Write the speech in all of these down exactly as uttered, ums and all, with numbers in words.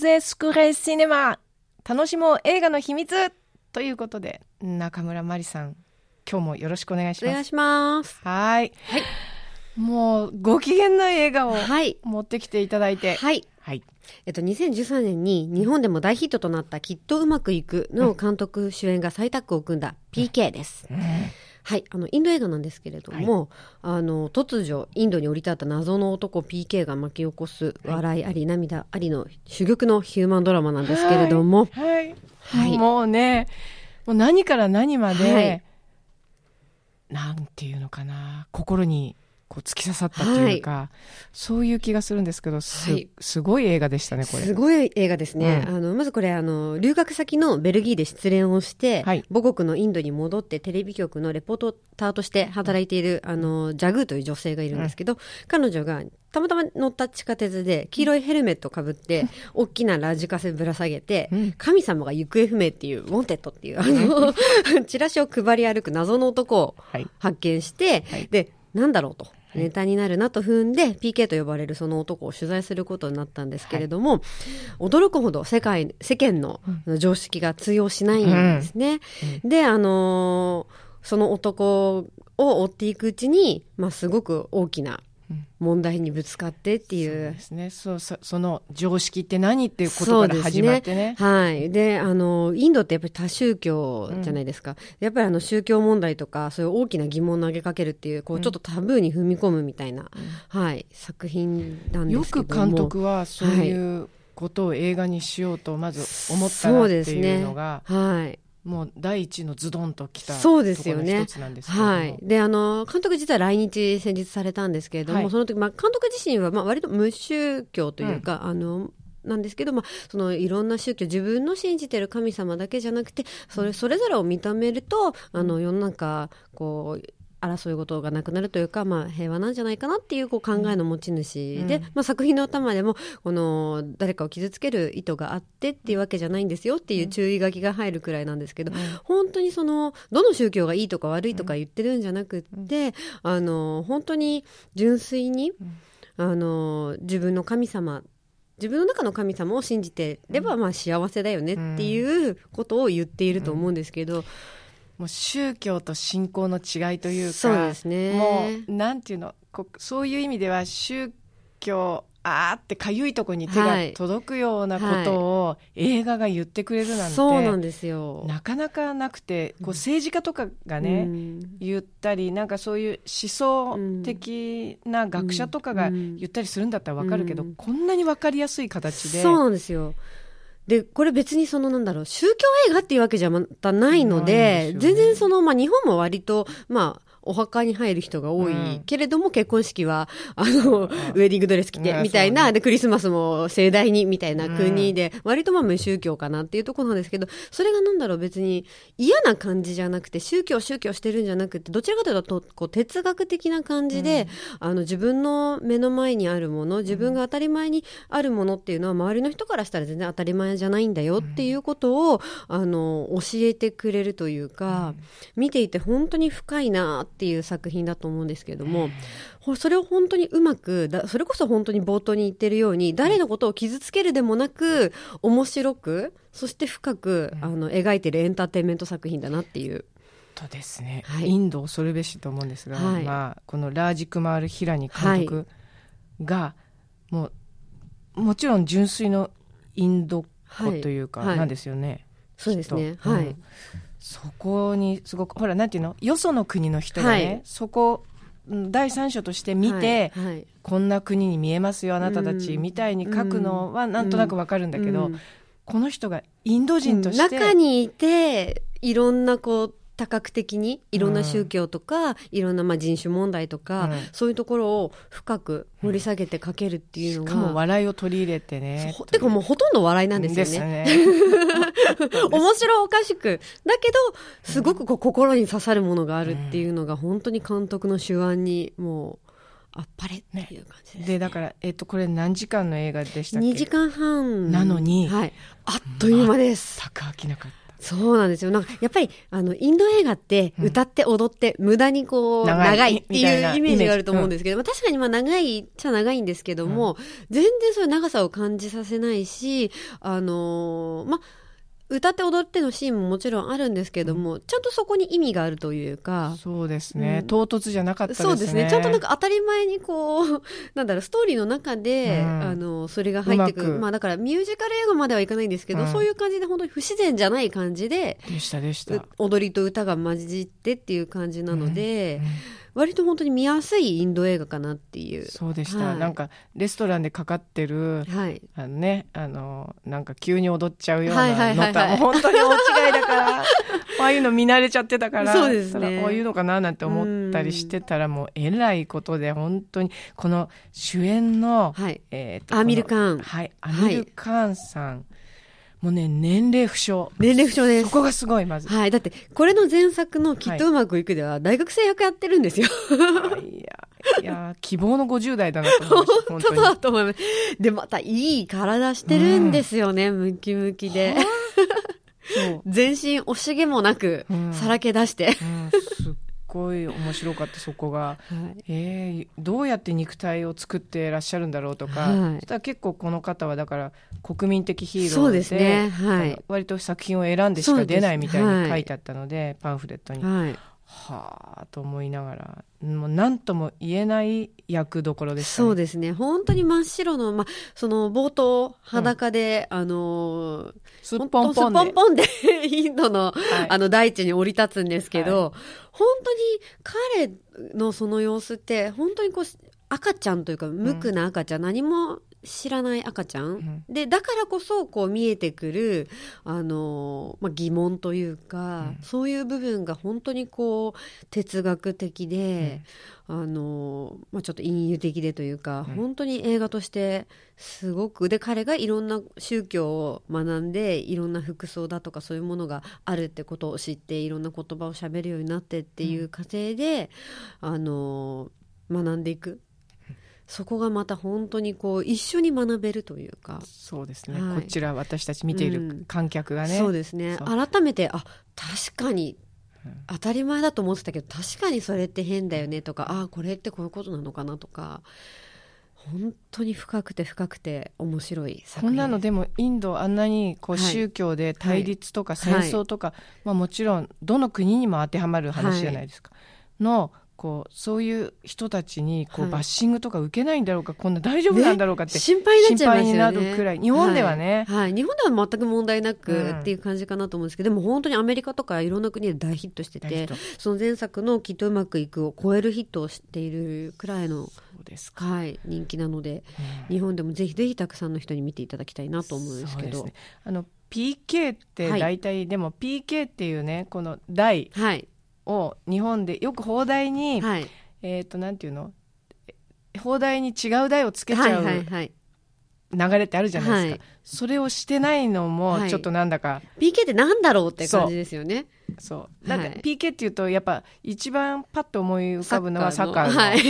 ゼスクレシネマ、楽しもう映画の秘密ということで、中村まりさん、今日もよろしくお願いします。 お願いします。 はい、 はい、 もうご機嫌な映画を持ってきていただいて、 はい、はい、えっと、にせんじゅうさんねんに日本でも大ヒットとなったきっとうまくいくの監督主演が再タッグを組んだ ピーケー です、うんうん、はい、あのインド映画なんですけれども、はい、あの突如インドに降り立った謎の男 ピーケー が巻き起こす笑いあり涙ありの珠玉のヒューマンドラマなんですけれども、 はいはいはい、もうね、もう何から何まで、はい、なんていうのかな、心にこう突き刺さったというか、はい、そういう気がするんですけど、 す,、はい、すごい映画でしたね。これすごい映画ですね、うん、あのまずこれあの留学先のベルギーで失恋をして、はい、母国のインドに戻ってテレビ局のレポーターとして働いているあのジャグーという女性がいるんですけど、うん、彼女がたまたま乗った地下鉄で黄色いヘルメットをかぶって大きなラジカセぶら下げて、うん、神様が行方不明っていうウォンテッドっていうあのチラシを配り歩く謎の男を発見して、はい、でなんだろうとネタになるなと踏んで ピーケー と呼ばれるその男を取材することになったんですけれども、はい、驚くほど世界世間の常識が通用しないんですね、うんうん、であのー、その男を追っていくうちに、まあ、すごく大きな問題にぶつかってっていう、 そうですね、そう、そ、その常識って何っていうことから始まってね、 はい、であのインドってやっぱり多宗教じゃないですか、うん、やっぱりあの宗教問題とかそういう大きな疑問を投げかけるっていう、こうちょっとタブーに踏み込むみたいな、うん、はい、作品なんですけども、よく監督はそういうことを映画にしようとまず思ったなっていうのが、 そうですね、はい、 もう第一のズドンときたところの一つなんですけども、 はい、であの監督実は来日先日されたんですけれども、はい、その時、まあ、監督自身はまあ割と無宗教というか、うん、あのなんですけど、まあ、そのいろんな宗教、自分の信じてる神様だけじゃなくて、それ、それぞれを認めると、あの世の中こう争い事がなくなるというか、まあ、平和なんじゃないかなっていう、こう考えの持ち主で、うん、まあ、作品の頭でもこの誰かを傷つける意図があってっていうわけじゃないんですよっていう注意書きが入るくらいなんですけど、うん、本当にそのどの宗教がいいとか悪いとか言ってるんじゃなくって、うん、あの本当に純粋に、うん、あの自分の神様、自分の中の神様を信じてればまあ幸せだよねっていうことを言っていると思うんですけど、うん、 もう宗教と信仰の違いというか、 そうですね、 もうなんていうの、こそういう意味では宗教あーってかゆいところに手が届くようなことを映画が言ってくれるなんて、はい、 そうなんですよ、 なかなかなくて、こう政治家とかがね、うん、言ったり、なんかそういう思想的な学者とかが言ったりするんだったらわかるけど、うんうん、こんなにわかりやすい形で、 そうなんですよ。でこれ別にそのなんだろう、宗教映画っていうわけじゃまたないの で, で、ね、全然その、まあ、日本も割とまあお墓に入る人が多い、うん、けれども結婚式はあのウェディングドレス着てみたいな、でクリスマスも盛大にみたいな国で、うん、割とまあ無宗教かなっていうところなんですけど、それがなんだろう、別に嫌な感じじゃなくて、宗教宗教してるんじゃなくて、どちらかというとこう哲学的な感じで、うん、あの自分の目の前にあるもの、自分が当たり前にあるものっていうのは周りの人からしたら全然当たり前じゃないんだよっていうことを、うん、あの教えてくれるというか、うん、見ていて本当に深いなっていう作品だと思うんですけれども、それを本当にうまくだ、それこそ本当に冒頭に言ってるように、誰のことを傷つけるでもなく面白く、そして深く、うん、あの描いてるエンターテインメント作品だなっていうとですね、 はい、 インド恐るべしと思うんですが、はい、まあ、このラージクマール・ヒラニ監督が、はい、もうもちろん純粋のインド子というか、はい、なんですよね、はい、 そうですね、はい、うん、 そこにすごくほらなんていうの、よその国の人がね、はい、そこ第三者として見て、はいはい、こんな国に見えますよあなたたち、うん、みたいに書くのはなんとなくわかるんだけど、うんうん、この人がインド人として、 中にいていろんなこう多角的にいろんな宗教とか、うん、いろんなまあ人種問題とか、うん、そういうところを深く掘り下げて書けるっていうのが、 しかも笑いを取り入れてね、 てかもうほとんど笑いなんですよね。ですね面白おかしくだけどすごくこう心に刺さるものがあるっていうのが、本当に監督の手腕にもうあっぱれっていう感じですね。 でだから、えっと、これ何時間の映画でしたっけ？ にじかんはんなのに、 はい、あっという間です。 全く飽きなかった。 そうなんですよ。なんかやっぱりあのインド映画って歌って踊って無駄にこう、うん、長いっていうイメージがあると思うんですけど、うん、まあ、確かにまあ長いっちゃ長いんですけども、うん、全然そういう長さを感じさせないし、あのー、まあ歌って踊ってのシーンももちろんあるんですけども、うん、ちゃんとそこに意味があるというか。 そうですね、うん、唐突じゃなかったですね。 そうですね、ちゃんとなんか当たり前にこうなんだろう、ストーリーの中で、うん、あのそれが入ってくる、まあ、だからミュージカル映画まではいかないんですけど、うん、そういう感じで本当に不自然じゃない感じででしたでした踊りと歌が混じってっていう感じなので、 うんうん、 割と本当に見やすいインド映画かなっていう。 そうでした、はい、なんかレストランでかかってる、はい、あのね、あのなんか急に踊っちゃうようなのとは本当に大違いだからああいうの見慣れちゃってたから、 そうですね、 こういうのかななんて思ったりしてたら、もうえらいことで、本当にこの主演の、 はい、 えー、とアーミル・カーン、 はい、アーミル・カーンさん、はい、もうね、年齢不詳。 年齢不詳です。 そこがすごい、まず。 はい。だって、これの前作のきっとうまくいくでは、大学生役やってるんですよ。 はい、いや、いや、希望のごじゅう代だなと思いました。 本当だと思います。で、またいい体してるんですよね、うん、ムキムキで。全身惜しげもなく、うん、さらけ出して。 うん、すっごい面白かった、そこが。はい、えー、どうやって肉体を作ってらっしゃるんだろうとか、はい、そしたら結構この方はだから国民的ヒーローで、 そうですね、はい、 割と作品を選んでしか出ないみたいに書いてあったので、はい、パンフレットに、はい、はあと思いながら、もう何とも言えない役どころでしたね。 そうですね、本当に真っ白の、ま、その冒頭裸で、うん、あのー、 すっぽんぽんで、 すっぽんぽんでインドの、はい、あの大地に降り立つんですけど、はい、本当に彼のその様子って本当にこう赤ちゃんというか無垢な赤ちゃん、うん、何も知らない赤ちゃん、うん、でだからこそこう見えてくる、あの、まあ、疑問というか、うん、そういう部分が本当にこう哲学的で、うん、あの、まあ、ちょっと隠喩的でというか、うん、本当に映画としてすごくで、彼がいろんな宗教を学んでいろんな服装だとかそういうものがあるってことを知って、いろんな言葉を喋るようになってっていう過程で、うん、あの学んでいく、そこがまた本当にこう一緒に学べるというか。 そうですね、はい、こちら私たち見ている観客がね、 うん、そうですね、改めてあ確かに当たり前だと思ってたけど、確かにそれって変だよねとか、あこれってこういうことなのかなとか、本当に深くて深くて面白い作品。 こんなのでもインドあんなにこう宗教で対立とか戦争とか、はいはい、まあ、もちろんどの国にも当てはまる話じゃないですか、はい、のこうそういう人たちにこうバッシングとか受けないんだろうか、はい、こんな大丈夫なんだろうかって、ね、 心配になっちゃいますよね。 心配になるくらい、日本ではね、 はいはい、日本では全く問題なくっていう感じかなと思うんですけど、うん、でも本当にアメリカとかいろんな国で大ヒットしてて、その前作のきっとうまくいくを超えるヒットをしているくらいの、 そうですか、 はい、人気なので、うん、日本でもぜひぜひたくさんの人に見ていただきたいなと思うんですけど。 そうですね、あの ピーケー って大体、はい、でも ピーケー っていうねこの題を日本でよく放題に、はい、えーと、なんていうの、放題に違う題をつけちゃう流れってあるじゃないですか、はいはいはい、それをしてないのもちょっとなんだか、はい、 ピーケー ってなんだろうって感じですよね。 そう、だって ピーケー っていうとやっぱ一番パッと思い浮かぶのはサッカーの、 はい、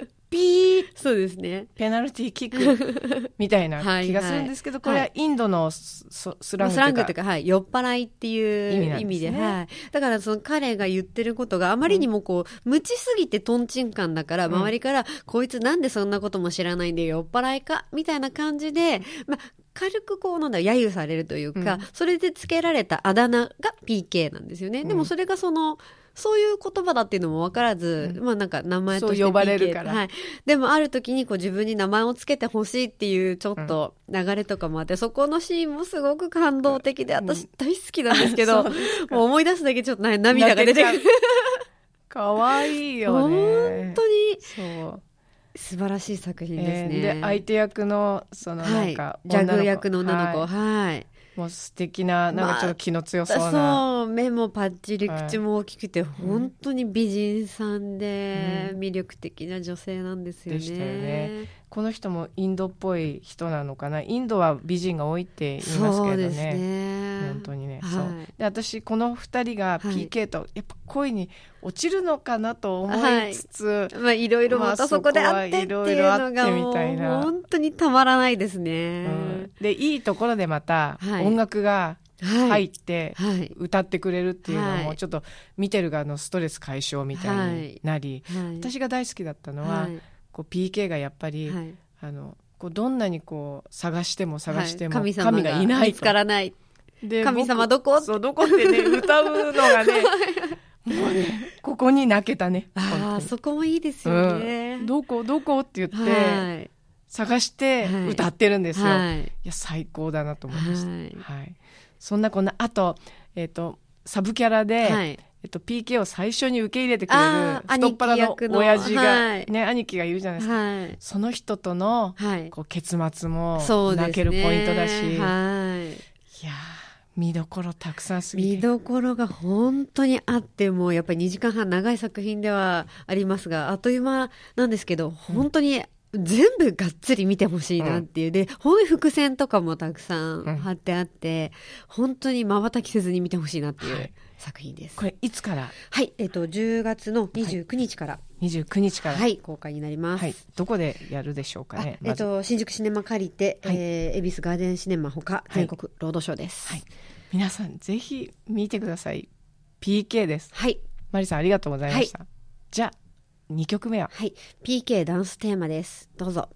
ピーそうですね、 ペナルティーキックみたいな気がするんですけど、はいはい、これはインドの ス, スラングというか、スラングというか、 はい、酔っ払いっていう意味で、意味で、はい、だからその彼が言ってることがあまりにもこう、うん、無知すぎてトンチンカンだから、周りから、うん、こいつなんでそんなことも知らないんで酔っ払いかみたいな感じで、まあ軽くこうなんだ揶揄されるというか、うん、それでつけられたあだ名が ピーケー なんですよね、うん、でもそれがそのそういう言葉だっていうのも分からず、うん、まあなんか名前として ピーケーそう呼ばれるから、 はい、でもある時にこう自分に名前をつけてほしいっていうちょっと流れとかもあって、うん、そこのシーンもすごく感動的で、私大好きなんですけど、うん、もう思い出すだけちょっと涙が出てくるかわいいよね、 本当にそう素晴らしい作品ですね、 えー、で相手役のそのなんか、 はい、ジャグ役の女の子、はい、はい、 もう素敵な、なんかちょっと気の強そうな、 まあ、そう目もパッチリ口も大きくて、はい、本当に美人さんで魅力的な女性なんですよね、 でしたよね。この人もインドっぽい人なのかな。インドは美人が多いって言いますけどね。 そうですね、 本当にね、 はい、 そうで私このふたりが ピーケー とやっぱ恋に落ちるのかなと思いつつ、 はい、まあ、いろいろまたそこであってっていうのがもう本当にたまらないですね、 うん、でいいところでまた音楽が入ってはい、 歌ってくれるっていうのはいもちょっと見てる側のストレス解消みたいになり、 はいはい、 私が大好きだったのは、はい、こう ピーケー がやっぱり、はい、あのこうどんなにこう探しても探しても、はい、神がいないと、 見つからない。 で神様どこ？ そうどこってね歌うのがねもうねここに泣けたね。 ああそこもいいですよね、 うん、どこどこって言って、はい、探して歌ってるんですよ、はい、いや最高だなと思いました、はいはい、そんなこんなあと、えーと、サブキャラで、はいえっと、ピーケー を最初に受け入れてくれる太っ腹の親父が、はいね、兄貴がいるじゃないですか、はい、その人との、はい、こう結末も泣けるポイントだし、ねはい、いや見どころたくさんすぎて見どころが本当にあって、もうやっぱりにじかんはん長い作品ではありますが、あっという間なんですけど、本当に全部がっつり見てほしいなっていう、うん、で本伏線とかもたくさん貼ってあって、うん、本当に瞬きせずに見てほしいなっていう、はい作品です。 これいつから？ はい、えっとじゅうがつのにじゅうくにちから、はい、 にじゅうくにちからはい公開になります。はい、 どこでやるでしょうかね。 えっと新宿シネマ借りて、はい、えー、恵比寿ガーデンシネマほか全国ロードショーです。はい、 皆さんぜひ見てください。ピーケー です。 はい。 マリさんありがとうございました。はい、じゃあにきょくめは、 はい、ピーケー ダンステーマです。どうぞ。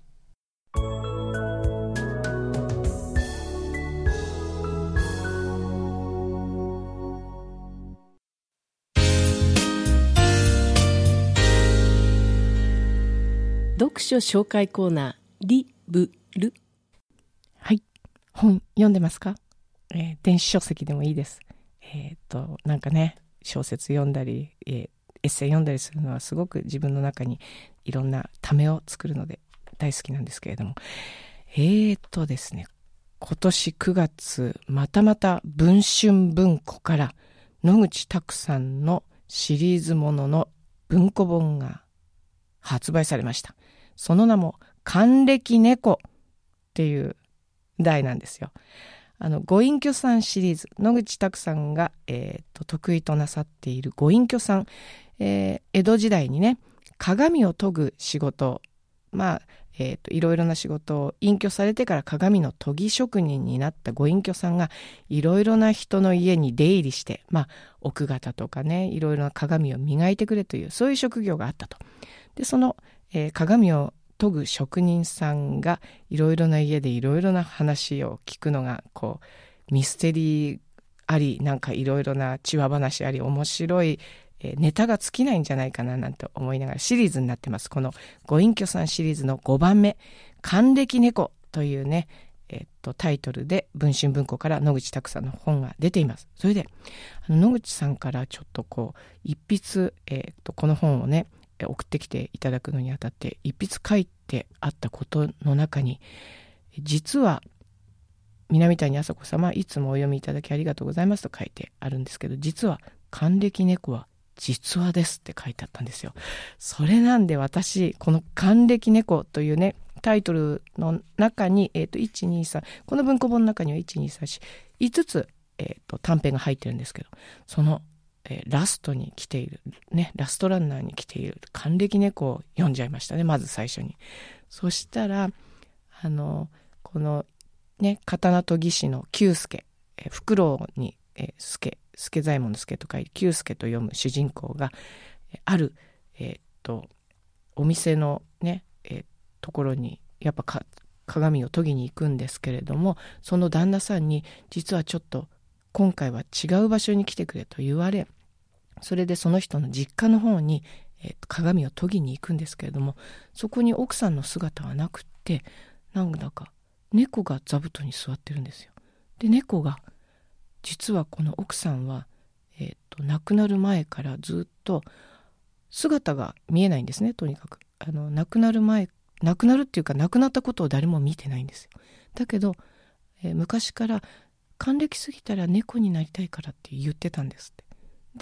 読書紹介コーナーリブル。はい、本読んでますか？えー、電子書籍でもいいです。えー、っとなんかね小説読んだり、えー、エッセイ読んだりするのはすごく自分の中にいろんなためを作るので大好きなんですけれども、えー、っとですね今年くがつまたまた文春文庫から野口拓さんのシリーズものの文庫本が発売されました。その名も還暦猫っていう題なんですよ。あのご隠居さんシリーズ、野口拓さんが、えー、と得意となさっているご隠居さん、えー、江戸時代にね鏡を研ぐ仕事、まあ、えー、といろいろな仕事を隠居されてから鏡の研ぎ職人になったご隠居さんがいろいろな人の家に出入りして、まあ、奥方とかねいろいろな鏡を磨いてくれというそういう職業があったと。でその、えー、鏡を研ぐ職人さんがいろいろな家でいろいろな話を聞くのがこうミステリーありなんかいろいろなちわ話あり面白い、えー、ネタが尽きないんじゃないかななんて思いながらシリーズになってます。このご隠居さんシリーズのごばんめ還暦猫というね、えー、っとタイトルで文春文庫から野口拓さんの本が出ています。それであの野口さんからちょっとこう一筆、えー、っとこの本をね送ってきていただくのにあたって一筆書いてあったことの中に実は南谷あさこ様いつもお読みいただきありがとうございますと書いてあるんですけど、実は還暦猫は実話ですって書いてあったんですよ。それなんで私この還暦猫というねタイトルの中に、えー、といちにさんこの文庫本の中にはいちにさんしいつつ、えー、と短編が入ってるんですけど、そのえー、ラストに来ているねラストランナーに来ている還暦猫を読んじゃいましたね。まず最初にそしたらあのこのね刀研ぎ師の久助、えー、フクロウに、えー、助助左衛門の助と書いて久助と読む主人公がある、えー、っとお店のね、えー、ところにやっぱか鏡を研ぎに行くんですけれども、その旦那さんに実はちょっと今回は違う場所に来てくれと言われ、それでその人の実家の方に、えー、鏡を研ぎに行くんですけれども、そこに奥さんの姿はなくって、なんだか猫が座布団に座ってるんですよ。で猫が実はこの奥さんは、えー、と亡くなる前からずっと姿が見えないんですね。とにかくあの亡くなる前亡くなるっていうか亡くなったことを誰も見てないんですよ。だけど、えー、昔から還暦過ぎたら猫になりたいからって言ってたんですって。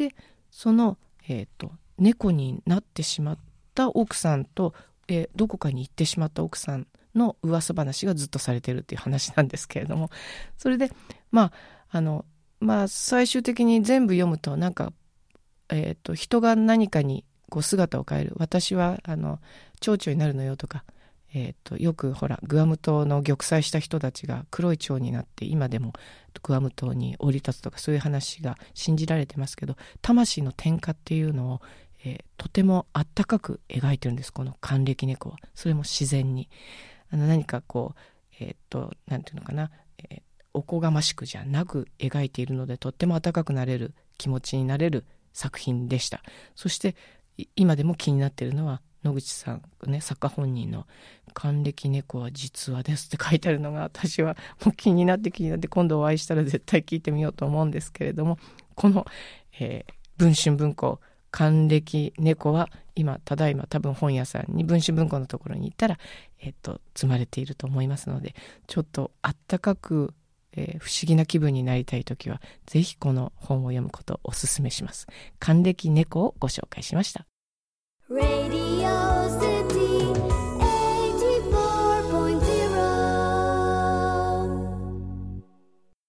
でその、えー、と猫になってしまった奥さんと、えー、どこかに行ってしまった奥さんの噂話がずっとされてるっていう話なんですけれども、それでまああのまあ最終的に全部読むとなんか、えー、と人が何かにこう姿を変える、私はあの蝶々になるのよとか、 えー、とよくほらグアム島の玉砕した人たちが黒い蝶になって今でもグアム島に降り立つとかそういう話が信じられてますけど、魂の転化っていうのを、えー、とてもあったかく描いてるんです、この還暦猫は。それも自然にあの何かこうえっ、ー、となんていうのかな、えー、おこがましくじゃなく描いているので、とっても温かくなれる気持ちになれる作品でした。そして今でも気になっているのは野口さん、ね、作家本人の還暦猫は実話ですって書いてあるのが私はもう気になって気になって、今度お会いしたら絶対聞いてみようと思うんですけれども、この、えー、文春文庫還暦猫は今ただいま多分本屋さんに文春文庫のところに行ったら、えー、と積まれていると思いますので、ちょっとあったかく、えー、不思議な気分になりたいときはぜひこの本を読むことをお勧めします。還暦猫をご紹介しました。